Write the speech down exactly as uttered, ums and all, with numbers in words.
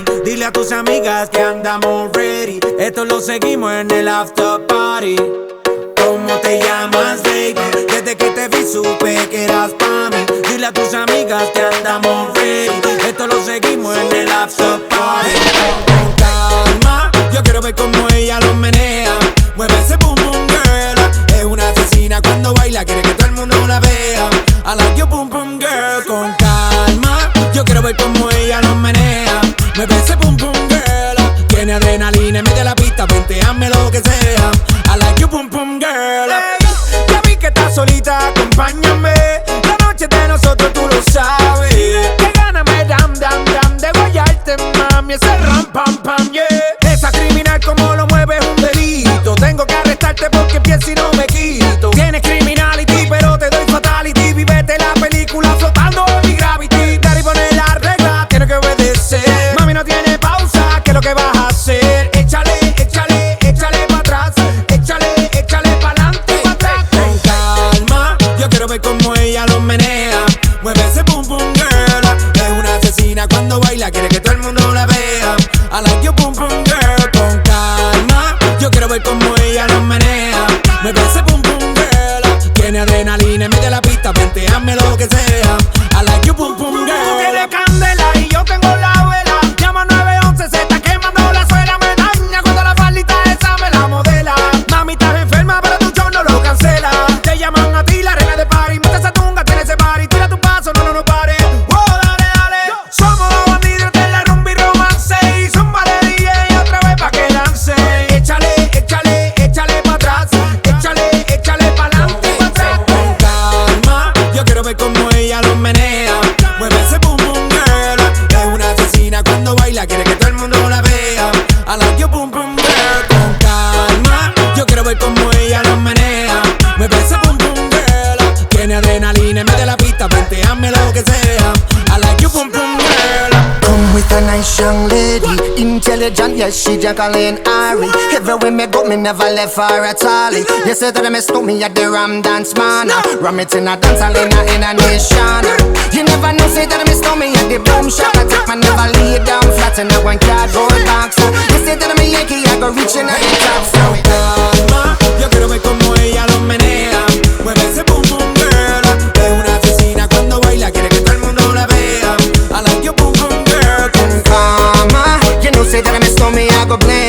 Dile a tus amigas que andamos ready. Esto lo seguimos en el after party. ¿Cómo te llamas, baby? Desde que te vi supe que eras pa' mí. Dile a tus amigas que andamos ready. Esto lo seguimos en el after party. Con calma, yo quiero ver cómo ella lo menea. Mueve ese boom boom girl. Es una asesina cuando baila, quiere que todo el mundo la vea. I like your boom boom girl. Con calma, yo quiero ver cómo ella lo menea. Mueve ese boom boom girl. Tiene adrenalina, mete la pista, vente, hazme lo que sea. I like you boom boom girl. Hey, ya vi que estás solita, acompáñame. La noche de nosotros tú lo sabes. Que gana me dam dam dam de guayarte, mami. Ese ram pam pam, yeah. Esa criminal como lo mueve es un delito. Tengo que arrestarte porque pienso y no me quito. Tienes criminality pero te doy fatality. Vivete la película flotando en mi gravity. Daddy pone la regla, tiene que obedecer. Mami no tiene pausa, ¿qué es lo que vas a hacer? Échale, échale, échale pa' atrás. Échale, échale pa'lante, pa' atrás. Con calma, yo quiero ver cómo ella lo menea. Mueve ese boom boom girl. Es una asesina cuando baila, quiere que todo el mundo la vea. I like you boom boom girl. Con calma, yo quiero ver cómo ella lo menea. Mueve ese boom boom girl. Tiene adrenalina, mete la pista, vente, hazme lo que sea. I like you boom boom girl. Tú tienes candela y yo tengo la vela. Llama nueve once, se está quemando la suela. Me daña cuando la faldita esa me la modela. Mami, estás enferma, pero tu show no lo cancela. Te llaman a ti, la reina de party. Mete esa tunga, tiene ese party. Tira tu paso, no, no, no pare. Oh, dale, dale. Somos los bandidos de la rumba y romance. Y zumba de D J otra vez pa' que lance. Échale, échale, échale pa' atrás. Échale, échale pa'lante, pa' atrás. Con calma, yo quiero ver cómo ella lo menea. Mueve ese boom boom girl. Es una asesina cuando baila, quiere que todo el mundo la vea. I like you boom boom girl. Con calma, yo quiero ver cómo ella lo menea. Mueve ese boom boom girl. Tiene adrenalina, mete la pista, vente, hazme lo que sea. I like you boom boom girl. Come with a nice young lady, intelligent, yes, she Jacqueline Ari. Everywhere me go, me never left her at all. You say that me stole me at the Ram Dance Man. Ram it in a dance hall in a, in a nation. You never know, say that me stole me at the Boom Shop. I take my never lay down flat in a one cardboard box. You say that me Yankee, I go reaching at the top. So calma, yo quiero ver cómo ella lo menea. Mueve ese boom boom girl. Es una asesina cuando baila, quiere que todo el mundo la vea. I like you boom boom girl. calma, you know say that me stole me, I go blame.